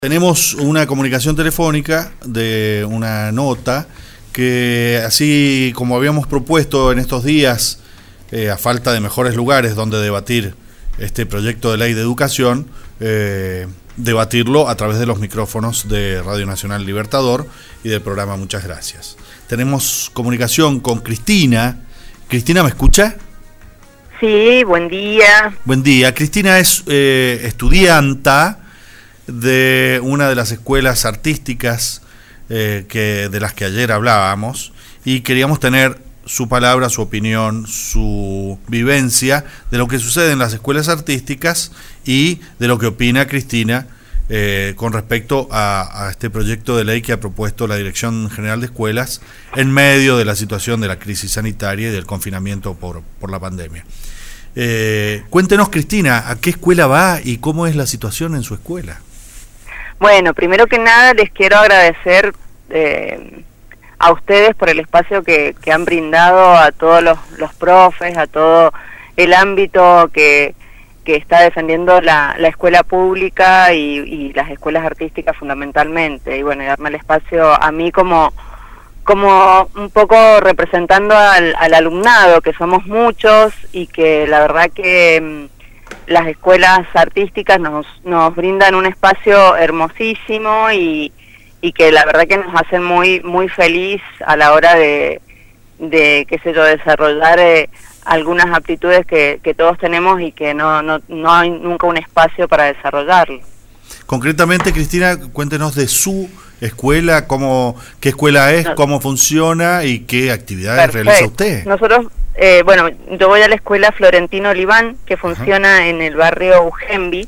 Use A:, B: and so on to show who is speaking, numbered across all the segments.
A: Tenemos una comunicación telefónica de una nota que, así como habíamos propuesto en estos días, a falta de mejores lugares donde debatir este proyecto de ley de educación, debatirlo a través de los micrófonos de Radio Nacional Libertador y del programa Muchas Gracias. Tenemos comunicación con Cristina. Cristina, ¿me escucha?
B: Sí, buen día.
A: Buen día. Cristina es estudianta de una de las escuelas artísticas de las que ayer hablábamos, y queríamos tener su palabra, su opinión, su vivencia de lo que sucede en las escuelas artísticas y de lo que opina Cristina con respecto a este proyecto de ley que ha propuesto la Dirección General de Escuelas en medio de la situación de la crisis sanitaria y del confinamiento por la pandemia. Cuéntenos, Cristina, ¿a qué escuela va y cómo es la situación en su escuela?
B: Bueno, primero que nada les quiero agradecer a ustedes por el espacio que han brindado a todos los profes, a todo el ámbito que está defendiendo la escuela pública y las escuelas artísticas fundamentalmente. Y bueno, darme el espacio a mí como un poco representando al alumnado, que somos muchos y que la verdad que las escuelas artísticas nos brindan un espacio hermosísimo y que la verdad que nos hacen muy feliz a la hora de qué sé yo, desarrollar algunas aptitudes que todos tenemos y que no hay nunca un espacio para desarrollarlo.
A: Concretamente, Cristina, cuéntenos de su escuela, qué escuela es, cómo funciona y qué actividades realiza usted.
B: Nosotros, bueno, yo voy a la escuela Florentino Oliván, que funciona en el barrio Ujembi.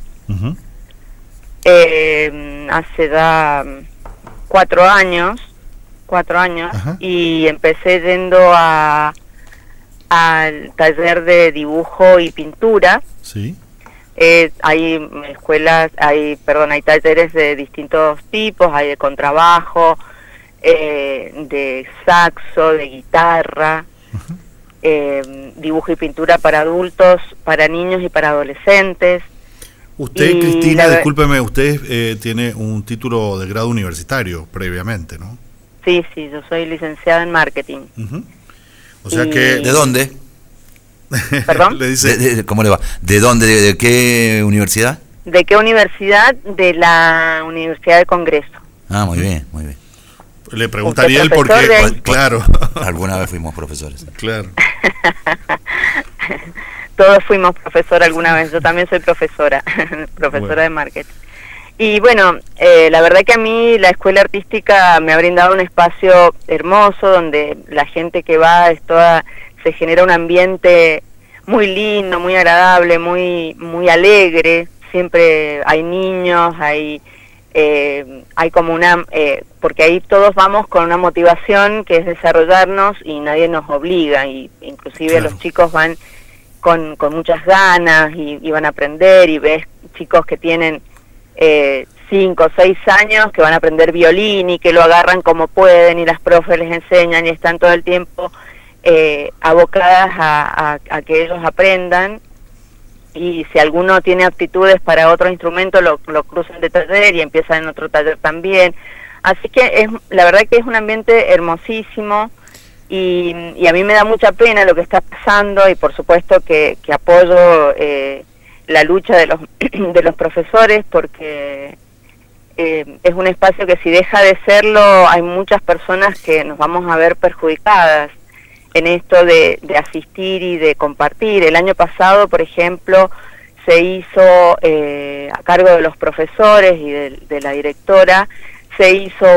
B: Hace ya 4 años, y empecé yendo al taller de dibujo y pintura.
A: Sí.
B: Hay talleres de distintos tipos, hay de contrabajo, de saxo, de guitarra, dibujo y pintura para adultos, para niños y para adolescentes.
A: Usted, Cristina, discúlpeme, usted tiene un título de grado universitario previamente, ¿no?
B: Sí, yo soy licenciada en marketing.
A: O sea que... ¿De dónde?
B: ¿Perdón?
A: Le dice...
C: ¿Cómo le va? ¿De dónde? ¿De qué universidad?
B: ¿De qué universidad? De la Universidad del Congreso.
C: Ah, muy bien, muy bien.
A: Le preguntaría él por qué, claro.
C: Alguna vez fuimos profesores.
A: Claro.
B: Todos fuimos profesor alguna vez, yo también soy profesora de marketing. Y bueno, la verdad que a mí la escuela artística me ha brindado un espacio hermoso donde la gente que va se genera un ambiente muy lindo, muy agradable, muy alegre. Siempre hay niños, hay como porque ahí todos vamos con una motivación que es desarrollarnos y nadie nos obliga, y inclusive los chicos van con muchas ganas y van a aprender, y ves chicos que tienen 5 o 6 años que van a aprender violín y que lo agarran como pueden y las profes les enseñan y están todo el tiempo abocadas a que ellos aprendan, y si alguno tiene aptitudes para otro instrumento lo cruzan de taller y empiezan en otro taller también. Así que la verdad que es un ambiente hermosísimo. Y a mí me da mucha pena lo que está pasando, y por supuesto que apoyo la lucha de los profesores, porque es un espacio que si deja de serlo hay muchas personas que nos vamos a ver perjudicadas en esto de asistir y de compartir. El año pasado, por ejemplo, se hizo a cargo de los profesores y de la directora, se hizo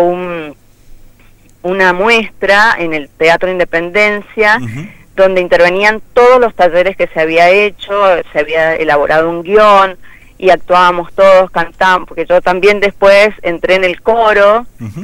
B: una muestra en el Teatro Independencia, donde intervenían todos los talleres que se había hecho, se había elaborado un guión y actuábamos todos, cantábamos, porque yo también después entré en el coro,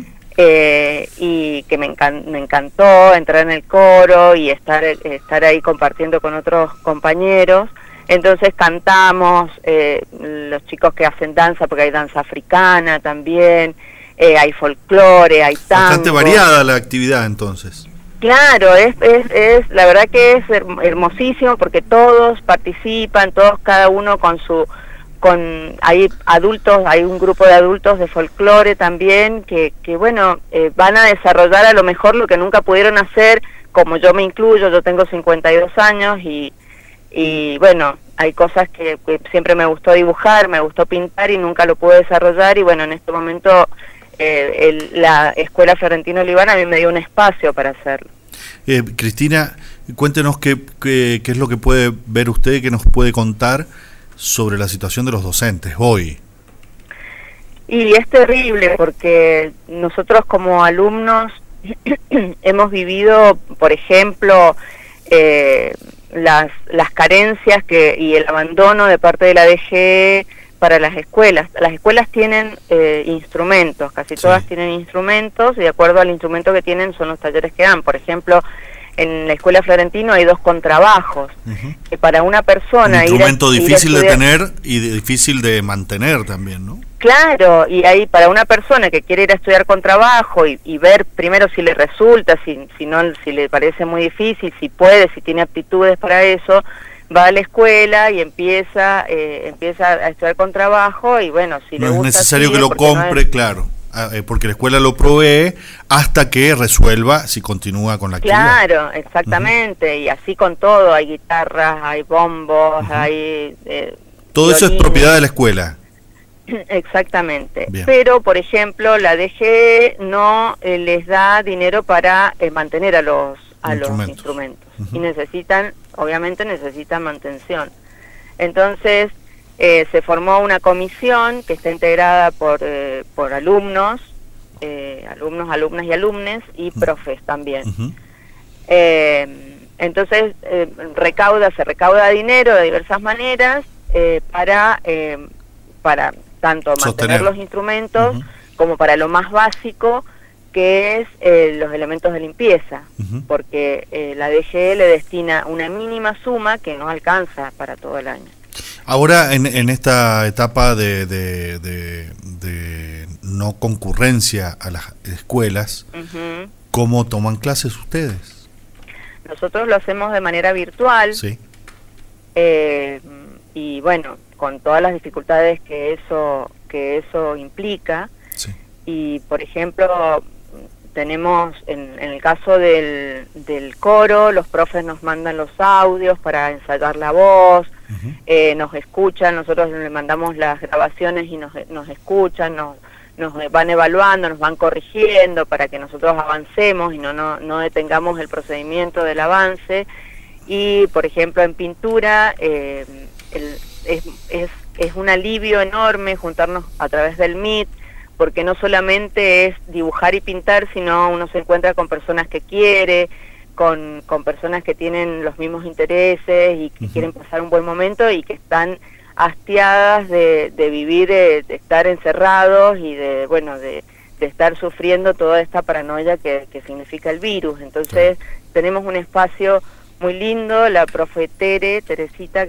B: y que me encantó entrar en el coro y estar ahí compartiendo con otros compañeros. Entonces cantamos, los chicos que hacen danza, porque hay danza africana también, hay folclore, hay tango.
A: Bastante variada la actividad, entonces.
B: Claro, es la verdad que es hermosísimo, porque todos participan, cada uno con su hay adultos, hay un grupo de adultos de folclore también que bueno, van a desarrollar a lo mejor lo que nunca pudieron hacer, como yo me incluyo. Yo tengo 52 años y bueno, hay cosas que siempre me gustó dibujar, me gustó pintar y nunca lo pude desarrollar, y bueno, en este momento la Escuela Florentino Oliván a mí me dio un espacio para hacerlo.
A: Cristina, cuéntenos qué es lo que puede ver usted, qué nos puede contar sobre la situación de los docentes hoy.
B: Y es terrible porque nosotros como alumnos hemos vivido, por ejemplo, las carencias y el abandono de parte de la DGE para las escuelas. Las escuelas tienen instrumentos, casi todas tienen instrumentos, y de acuerdo al instrumento que tienen son los talleres que dan. Por ejemplo, en la Escuela Florentino hay 2 contrabajos, que para una persona...
A: Un instrumento difícil de tener y difícil de mantener también, ¿no?
B: Claro, y ahí para una persona que quiere ir a estudiar contrabajo y ver primero si le resulta, si no, si le parece muy difícil, si puede, si tiene aptitudes para eso, va a la escuela y empieza a estudiar contrabajo, y bueno, si le gusta...
A: No es necesario
B: sigue,
A: que lo compre, claro, porque la escuela lo provee hasta que resuelva si continúa con la actividad.
B: Claro, exactamente, y así con todo, hay guitarras, hay bombos, hay...
A: todo eso es propiedad de la escuela.
B: Exactamente.
A: Bien.
B: Pero, por ejemplo, la DGE no les da dinero para mantener a los instrumentos. Y obviamente necesitan mantención. Entonces, se formó una comisión que está integrada por alumnos, alumnas y alumnes, y profes también. Entonces, se recauda dinero de diversas maneras para tanto mantener los instrumentos como para lo más básico, que es los elementos de limpieza, porque la DGE le destina una mínima suma que no alcanza para todo el año.
A: Ahora, en esta etapa de no concurrencia a las escuelas, ¿cómo toman clases ustedes?
B: Nosotros lo hacemos de manera virtual,
A: sí.
B: Y bueno, con todas las dificultades que eso implica.
A: Sí.
B: Y por ejemplo, tenemos en el caso del coro, los profes nos mandan los audios para ensayar la voz, nos escuchan, nosotros le mandamos las grabaciones y nos escuchan, nos van evaluando, nos van corrigiendo para que nosotros avancemos y no detengamos el procedimiento del avance. Y por ejemplo, en pintura es un alivio enorme juntarnos a través del Meet, porque no solamente es dibujar y pintar, sino uno se encuentra con personas que quiere, con personas que tienen los mismos intereses y que quieren pasar un buen momento y que están hastiadas de vivir, de estar encerrados y de estar sufriendo toda esta paranoia que significa el virus. Entonces tenemos un espacio muy lindo, la profe Teresita,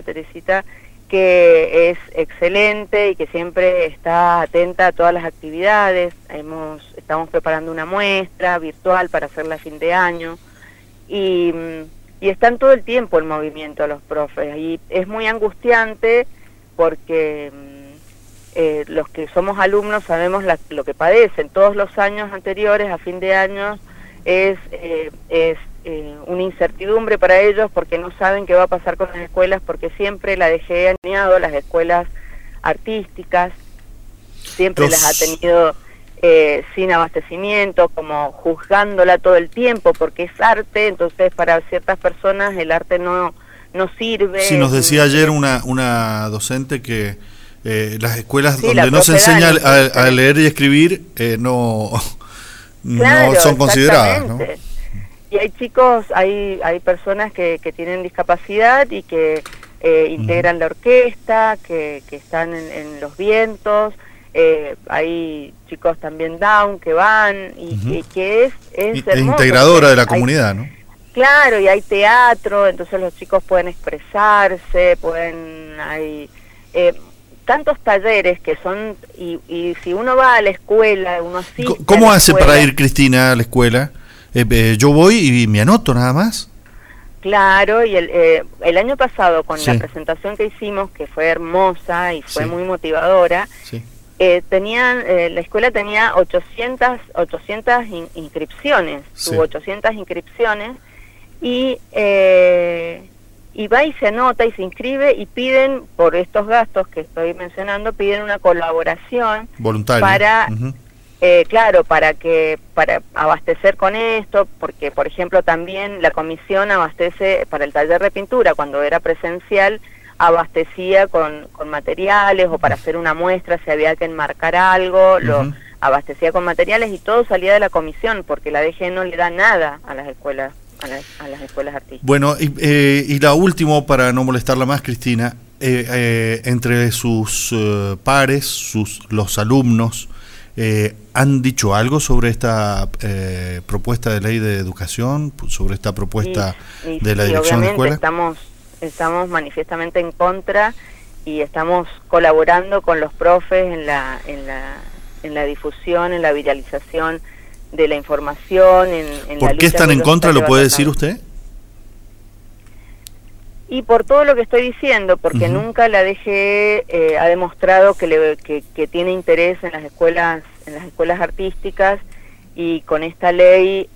B: que es excelente y que siempre está atenta a todas las actividades. Estamos preparando una muestra virtual para hacerla a fin de año y están todo el tiempo en movimiento los profes, y es muy angustiante porque los que somos alumnos sabemos lo que padecen. Todos los años anteriores a fin de año es una incertidumbre para ellos, porque no saben qué va a pasar con las escuelas, porque siempre la DGE ha tenido las escuelas artísticas, siempre las ha tenido sin abastecimiento, como juzgándola todo el tiempo, porque es arte. Entonces para ciertas personas el arte no sirve.
A: Sí, nos decía ayer una docente que las escuelas donde no se enseña a leer y escribir no son consideradas, ¿no?
B: Y hay chicos, hay personas que tienen discapacidad y que integran la orquesta, que están en los vientos, hay chicos también down que van y que es hermoso,
A: integradora de la comunidad, ¿no?
B: Claro, y hay teatro, entonces los chicos pueden expresarse, hay tantos talleres que son, y si uno va a la escuela, uno asiste.
A: ¿Cómo hace para ir, Cristina, a la escuela? Yo voy y me anoto nada más.
B: Claro, y el año pasado con
A: Sí.
B: la presentación que hicimos, que fue hermosa y fue
A: Sí.
B: muy motivadora,
A: Sí.
B: la escuela tenía 800 inscripciones,
A: Sí.
B: tuvo 800 inscripciones, y va y se anota y se inscribe y piden, por estos gastos que estoy mencionando, piden una colaboración
A: Voluntario.
B: para...
A: Ujú.
B: Claro, para abastecer con esto, porque por ejemplo también la comisión abastece para el taller de pintura, cuando era presencial, abastecía con materiales o para hacer una muestra si había que enmarcar algo, lo
A: Ujú.
B: abastecía con materiales y todo salía de la comisión, porque la DG no le da nada a las escuelas, a las escuelas artísticas.
A: Bueno, y la última, para no molestarla más, Cristina, entre sus pares, los alumnos, ¿han dicho algo sobre esta propuesta de ley de educación, sobre esta propuesta de la dirección de escuela?
B: Estamos manifiestamente en contra y estamos colaborando con los profes en la difusión, en la viralización de la información, en la
A: ¿Por qué
B: lucha
A: están en contra? ¿Lo puede decir usted?
B: Y por todo lo que estoy diciendo, porque nunca la DG ha demostrado que tiene interés en las escuelas artísticas, y con esta ley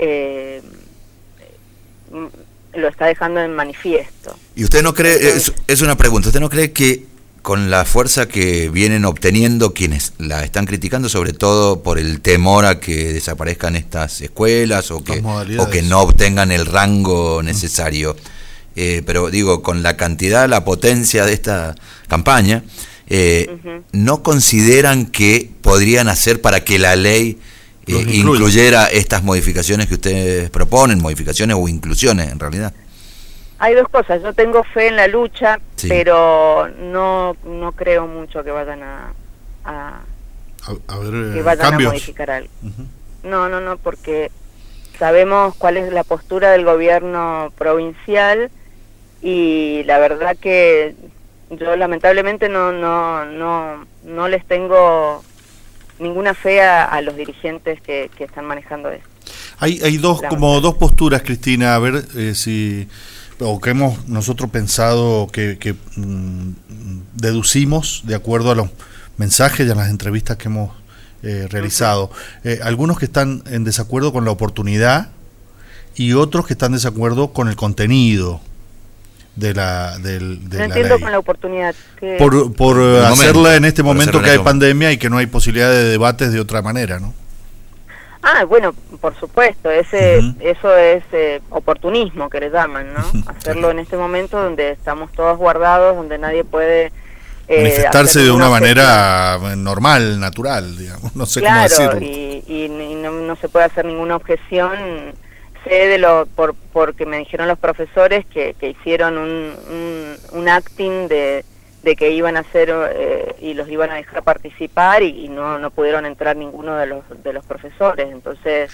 B: lo está dejando en manifiesto.
C: ¿Y usted no cree, es una pregunta, usted no cree que con la fuerza que vienen obteniendo quienes la están criticando, sobre todo por el temor a que desaparezcan estas escuelas o que no obtengan el rango necesario, pero digo, con la cantidad, la potencia de esta campaña, ¿no consideran que podrían hacer para que la ley incluyera estas modificaciones que ustedes proponen, modificaciones o inclusiones en realidad?
B: Hay dos cosas, yo tengo fe en la lucha,
C: sí,
B: pero no creo mucho que vayan a modificar algo. No, porque sabemos cuál es la postura del gobierno provincial, y la verdad que yo lamentablemente no les tengo ninguna fe a los dirigentes que están manejando esto.
A: Hay dos posturas, Cristina, a ver o que hemos nosotros pensado que deducimos de acuerdo a los mensajes y a las entrevistas que hemos realizado. Algunos que están en desacuerdo con la oportunidad y otros que están en desacuerdo con el contenido de la ley.
B: Con la oportunidad.
A: Por hacerla en este momento que hay pandemia y que no hay posibilidad de debates de otra manera, ¿no?
B: Bueno, por supuesto, eso es oportunismo, que le llaman, ¿no? Hacerlo en este momento donde estamos todos guardados, donde nadie puede
A: manifestarse de una manera normal, natural, digamos, no sé cómo decirlo.
B: Y no se puede hacer ninguna objeción. Sé porque me dijeron los profesores que hicieron un acting de que iban a hacer y los iban a dejar participar, y no pudieron entrar ninguno de los profesores. Entonces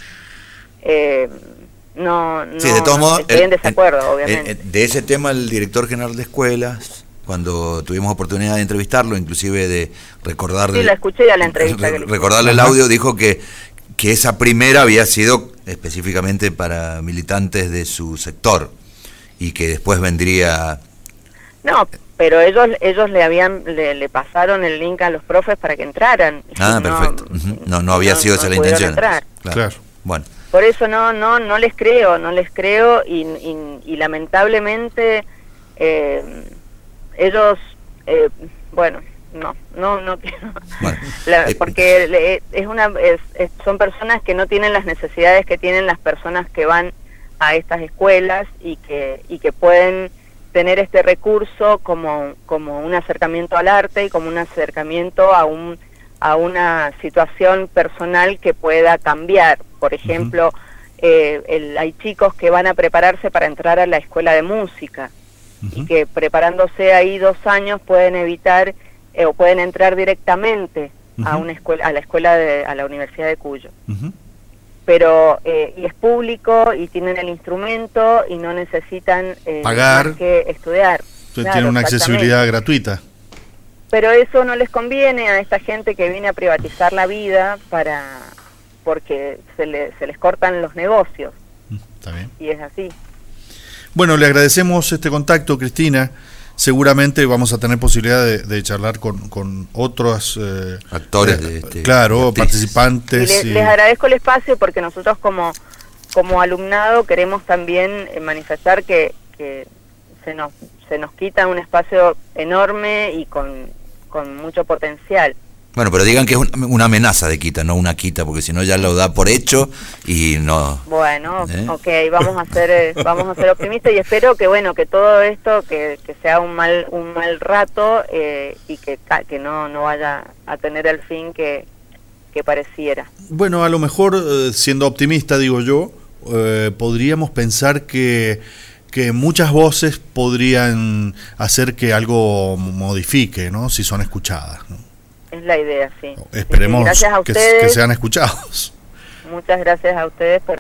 C: sí, de todos modos,
B: estoy en desacuerdo, obviamente.
C: De ese tema, el director general de escuelas, cuando tuvimos oportunidad de entrevistarlo, inclusive de recordarle,
B: la escuché a la entrevista
C: recordarle el audio, dijo que esa primera había sido específicamente para militantes de su sector y que después vendría...
B: No, pero ellos le pasaron el link a los profes para que entraran.
C: Perfecto. No había sido esa la intención.
A: Claro.
C: Bueno.
B: Por eso no les creo, y lamentablemente ellos, bueno, no quiero,
C: bueno,
B: porque son personas que no tienen las necesidades que tienen las personas que van a estas escuelas, y que pueden tener este recurso como un acercamiento al arte y como un acercamiento a una situación personal que pueda cambiar. Por ejemplo, hay chicos que van a prepararse para entrar a la escuela de música, y que preparándose ahí 2 años pueden evitar o pueden entrar directamente a la Universidad de Cuyo. Pero y es público y tienen el instrumento y no necesitan
A: pagar,
B: más que estudiar.
A: Tienen una accesibilidad gratuita.
B: Pero eso no les conviene a esta gente que viene a privatizar la vida porque se les cortan los negocios.
A: Está bien.
B: Y es así.
A: Bueno, le agradecemos este contacto, Cristina. Seguramente vamos a tener posibilidad de charlar con otros
C: actores,
A: claro, participantes.
B: Les agradezco el espacio porque nosotros como alumnado queremos también manifestar que se nos quita un espacio enorme y con mucho potencial.
C: Bueno, pero digan que es una amenaza de quita, no una quita, porque si no ya lo da por hecho y no.
B: Bueno, ok, vamos a ser optimistas y espero que que todo esto que sea un mal rato y que no vaya a tener el fin que pareciera.
A: Bueno, a lo mejor siendo optimista, digo yo, podríamos pensar que muchas voces podrían hacer que algo modifique, ¿no? Si son escuchadas, ¿no?
B: Es la idea, sí.
A: Esperemos
B: Gracias a ustedes.
A: Que sean escuchados.
B: Muchas gracias a ustedes por